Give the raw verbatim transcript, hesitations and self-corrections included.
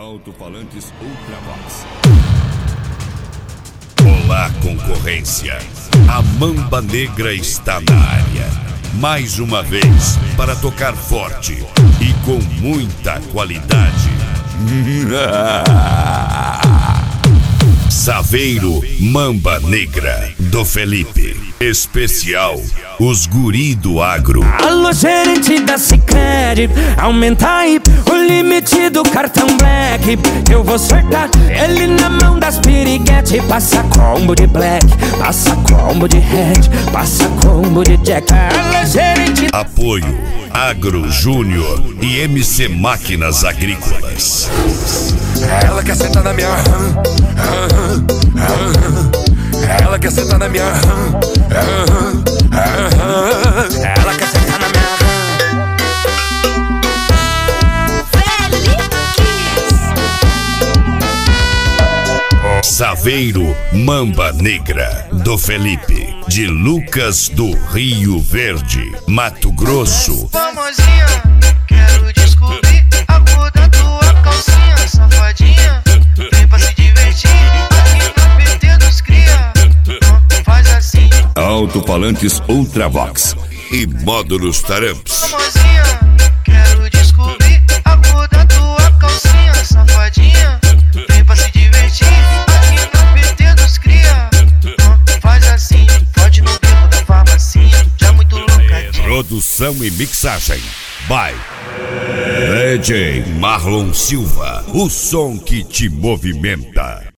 Alto-falantes Ultravox. Olá, concorrência. A Mamba Negra está na área. Mais uma vez, para tocar forte e com muita qualidade. Saveiro Mamba Negra, do Felipe. Especial, os guri do agro. Alô, gerente da Sicredi, aumenta aí o limite do cartão Black. Eu vou sortar ele na mão das piriguete. Passa combo de Black, passa combo de Red, passa combo de Jack. Alô, gerente. Apoio Agro Júnior e M C Máquinas Agrícolas. Ela quer sentar na minha Ela quer sentar na minha Ela quer sentar na minha Saveiro Mamba Negra, do Felipe, de Lucas do Rio Verde, Mato Grosso. Famosinha, quero descobrir a cor da tua calcinha, safadinha. Vem pra se divertir aqui no P T dos cria. Faz assim. Alto-falantes Ultravox. E módulos Taramps. Famosinha, quero descobrir a cor da tua calcinha, safadinha. Vem pra se divertir aqui no P T dos cria. Faz assim, pode no beco da farmacinha, já muito loucadinho. Produção e mixagem by D J Marlon Silva, o som que te movimenta.